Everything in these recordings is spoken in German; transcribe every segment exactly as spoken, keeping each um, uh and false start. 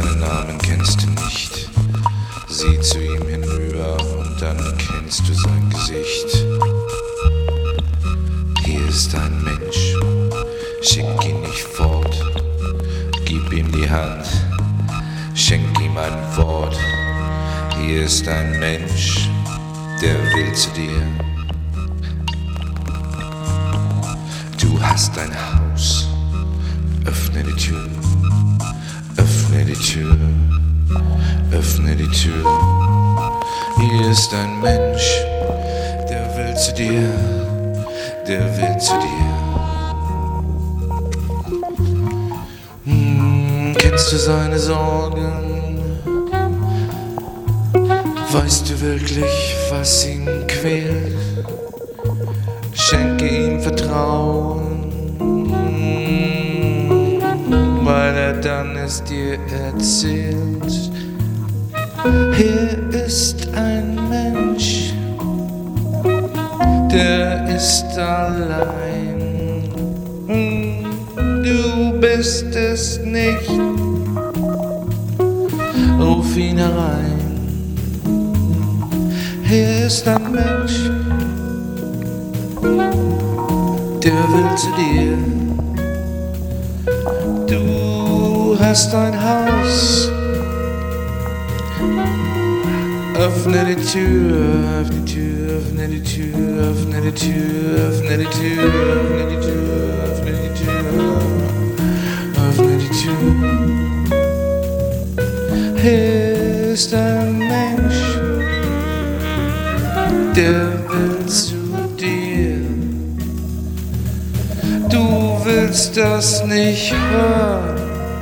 seinen Namen kennst du nicht. Sieh zu ihm hinüber und dann kennst du sein Gesicht. Hier ist ein Mensch, schick ihn nicht fort. Gib ihm die Hand, schenk ihm ein Wort. Hier ist ein Mensch, der will zu dir. Du hast ein Haus, öffne die Tür, öffne die Tür, öffne die Tür. Hier ist ein Mensch, der will zu dir, der will zu dir. Hm, kennst du seine Sorgen? Weißt du wirklich, was ihn quält? Schenke ihm Vertrauen, weil er dann es dir erzählt. Hier ist ein Mensch, der ist allein. Du bist es nicht, ruf ihn herein. Hier ist ein Mensch, der will zu dir. Du hast ein Haus, öffne die Tür, öffne die Tür, öffne die Tür, öffne die Tür, öffne die Tür, öffne die Tür, öffne die Tür, öffne die Tür. Hier ist ein Mensch, der will zu dir. Du willst das nicht hören.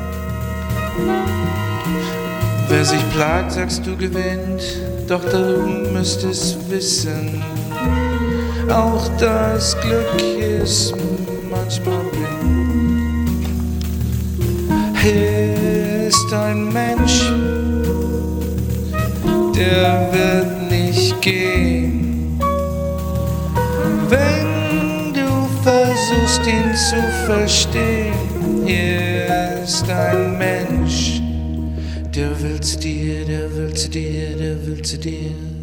Wer sich plagt, sagst du, gewinnt. Doch du müsstest wissen, auch das Glück ist manchmal blind. Hier ist ein Mensch, der wird nicht gehen. Wenn du versuchst, ihn zu verstehen, hier ist ein Mensch, der will zu dir, der will zu dir, der will zu dir.